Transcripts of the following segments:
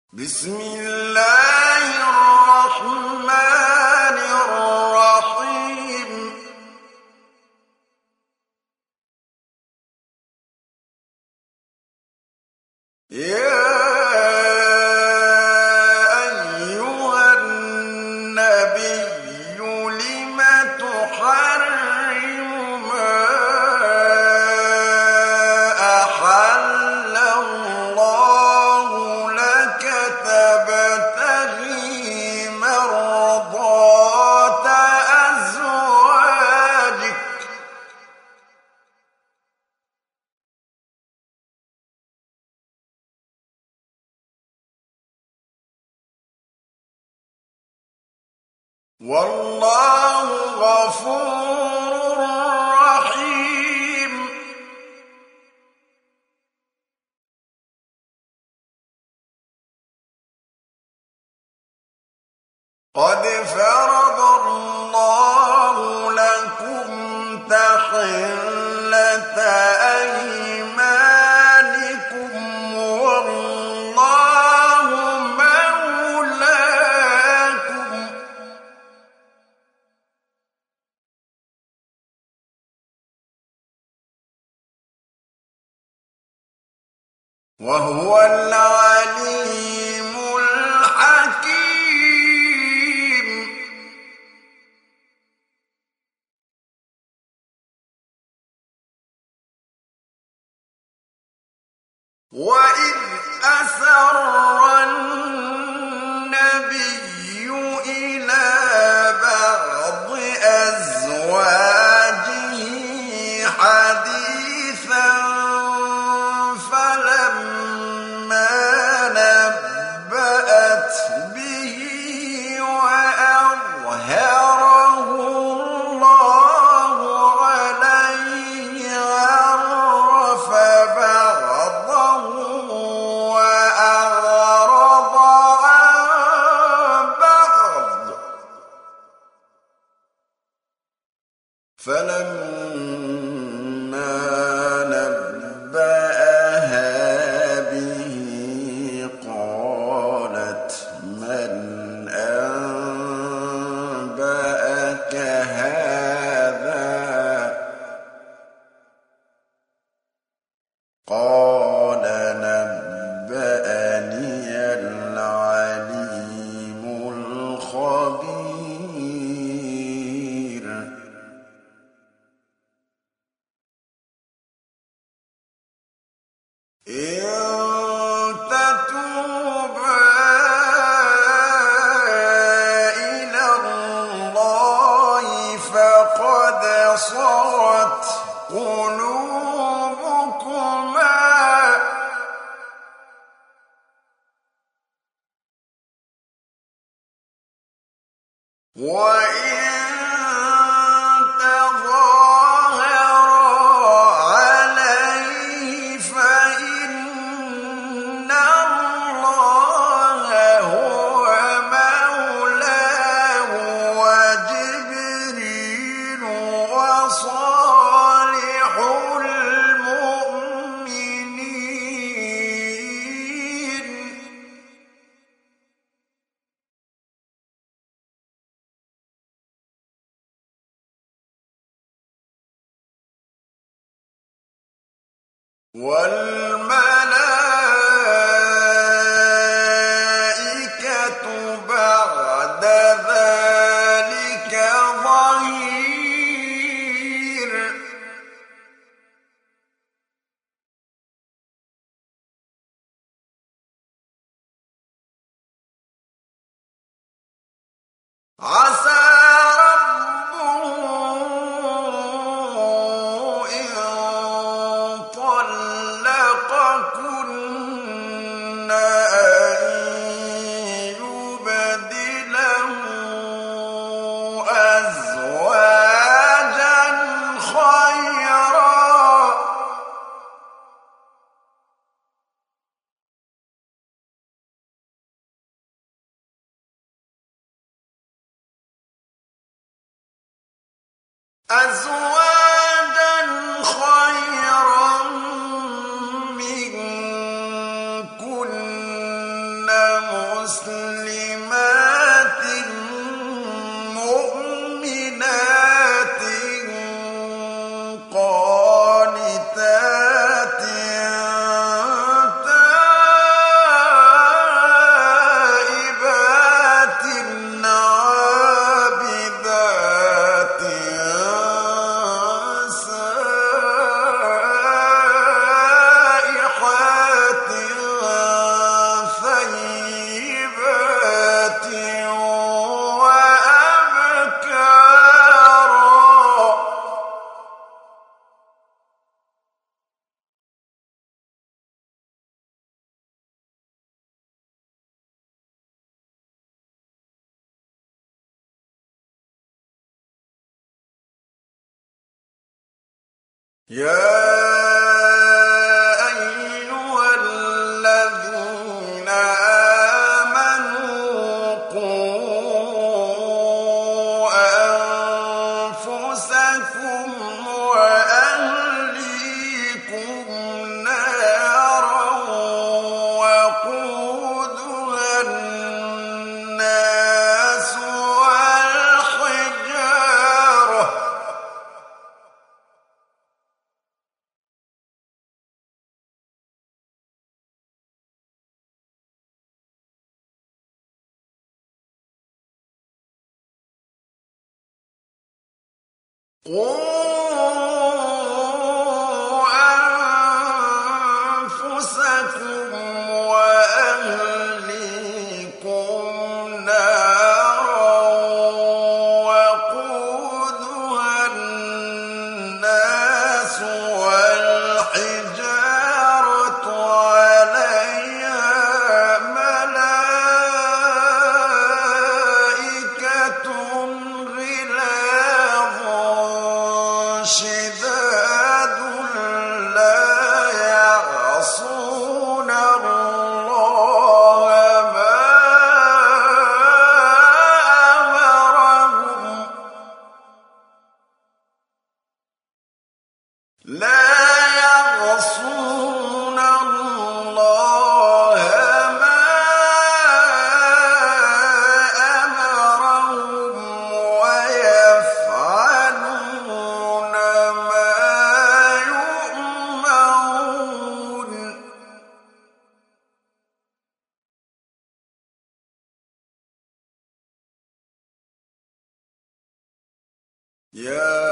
بسم الله الرحمن الرحيم. يا أيها النبي لم تحرم ما أحل الله لك تبتغي مرضات أزواجك والله غفور رحيم. قد فرض الله لكم تحلة أيمانكم والله مولاكم وهو العليم الحكيم. وإذ أسر النبي إلى بعض أزواجه حديثا فلما نبأت به وأظهره الله عليه عرف بعضه وأعرض عن بعض فلما نبأها به قالت من أنبأك هذا قال نبأني العليم الخبير. إن تتوبا إلى الله فقد صغت قلوبكما وإن تظاهرا عليه فإن الله هو مولاه وجبريل وصالح المؤمنين. والملائكة بعد ذلك ظهير. عسى ربه إن طلقكن أن يبدله أزواجا خيرا منكن يا أيها الذين آمنوا قوا أنفسكم وأهليكم نارا وقودها الناس والحجارة قوا أنفسكم وأهليكم نارا وقودها الناس والحجارة عليها ملائكة غلاظ شداد لا يعصون الله ما أمرهم ويفعلون ما يؤمرون يا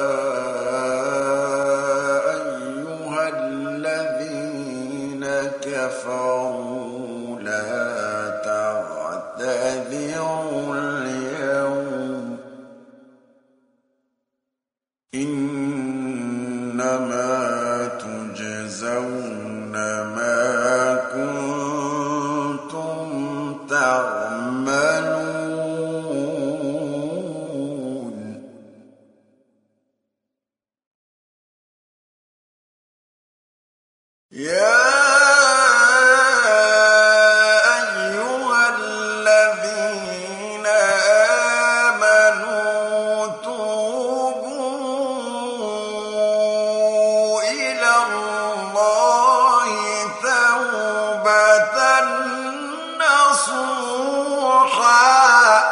أيها الذين كفروا لا تعتذروا اليوم إنما تجزون ما كنتم تعملون يا أيها الذين آمنوا توبوا إلى الله توبة نصوحا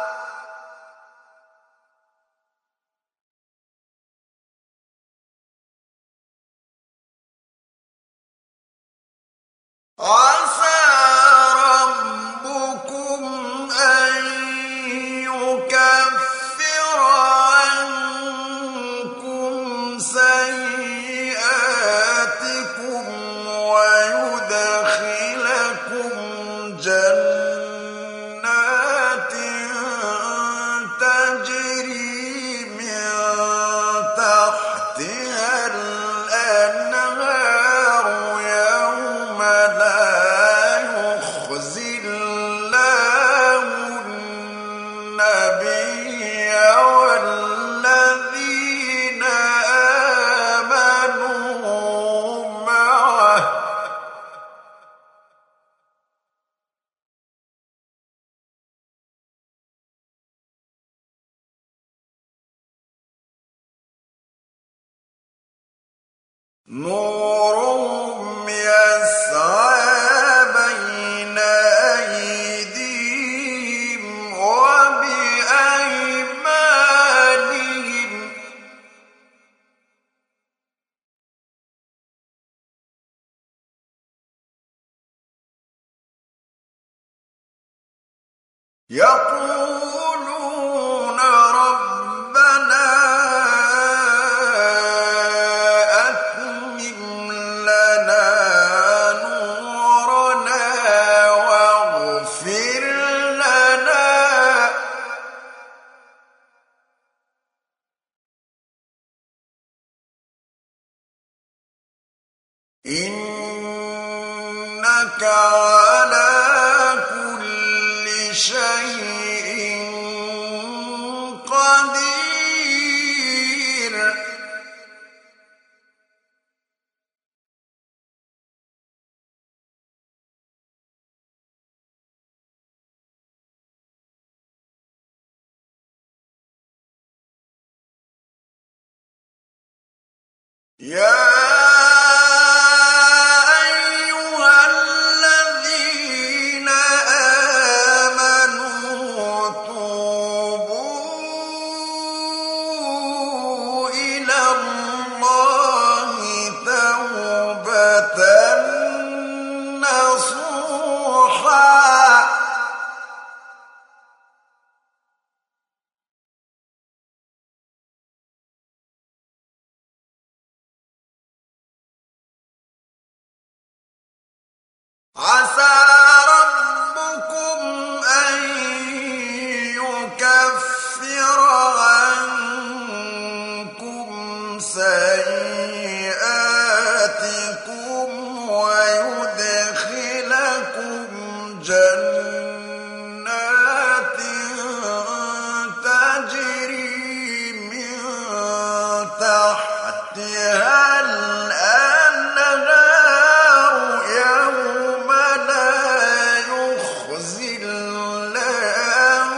عسى ربكم أن يكفر عنكم سيئاتكم ويدخلكم جنات تجري من تحتها الأنهار يوم لا يخزي الله النبي والذين آمنوا معه نورهم يسعى بين أيديهم وبأيمانهم يقولون ربنا أتمم لنا نورنا واغفر لنا إنك على كل شيء قدير يا أيها الذين آمنوا توبوا إلى الله توبة نصوحا عسى ربكم أن يكفر عنكم سيئاتكم ويدخلكم جنات تجري من تحتها الأنهار يوم لا يخزي الله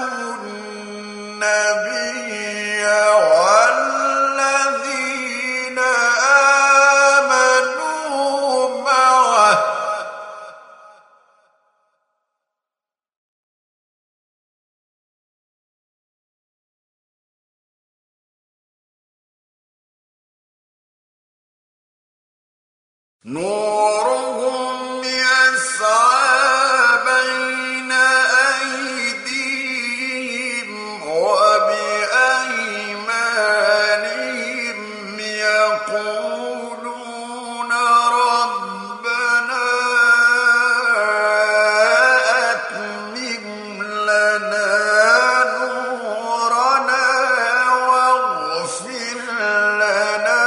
النبي والذين آمنوا معه نورهم يسعى بين أيديهم وبأيمانهم يقولون ربنا أتمم لنا نورنا واغفر لنا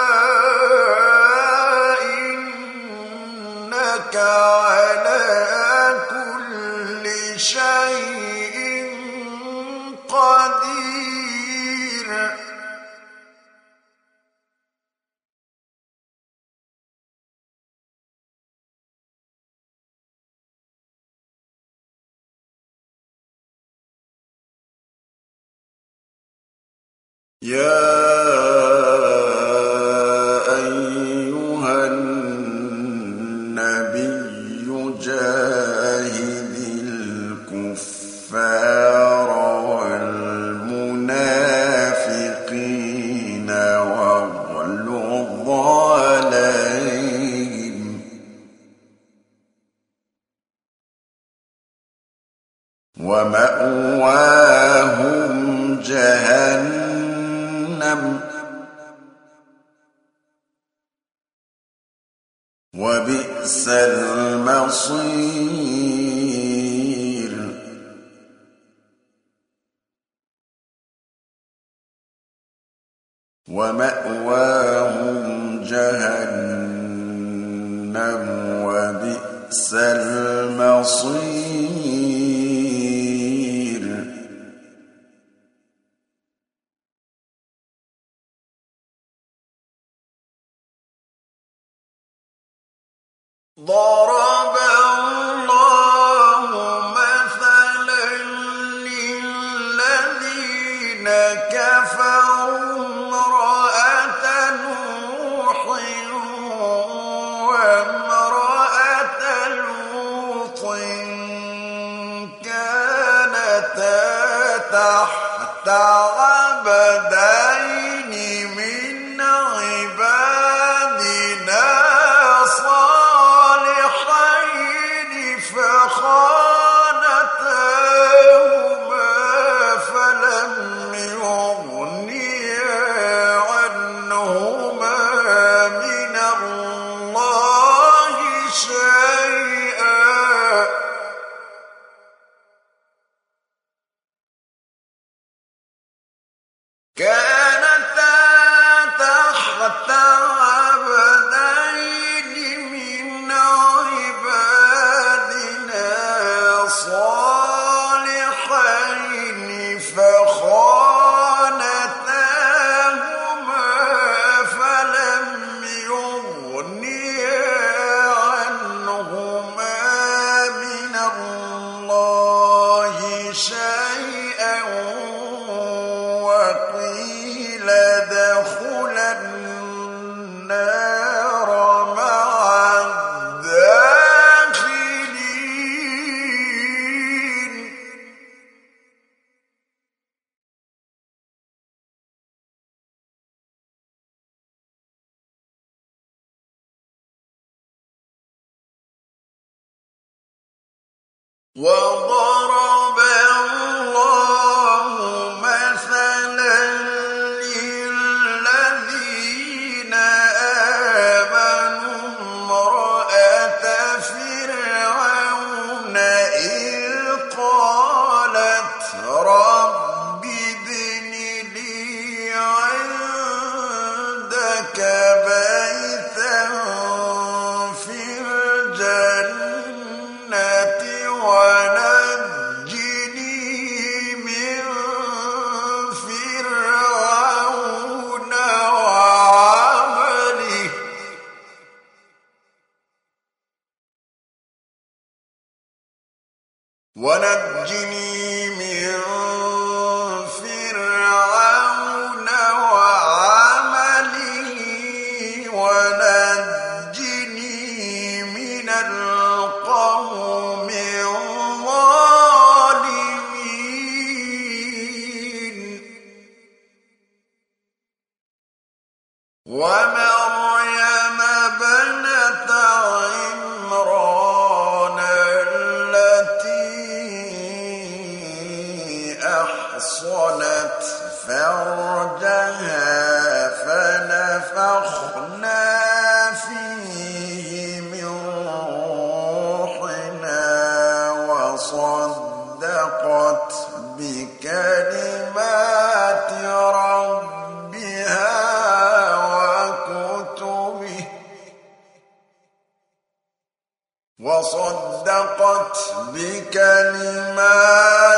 إنك على كل شيء قدير يا أيها النبي جاهد الكفار والمنافقين واغلظ عليهم ومأواهم جهنم وبئس المصير ومأواهم جهنم وبئس المصير ضرب الله مثلا للذين كفروا امرأة نوح وامرأة لوط كانتا تحت عبدين من عبادنا صالحين فخانتاهما فلم يغنيا عنهما من الله شيئا كان وضرب الله مثلا للذين آمنوا امرأة فرعون إذ قالت رب ابن لي عندك بيتا في الجنة ونجني من فرعون وعمله ونجني من فرعون وعمله ونجني من القوم الظالمين ومريم ابنة عمران التي أحصنت فرجها فنفخنا فيه من روحنا وصدقت بكلمات ربها وكتبه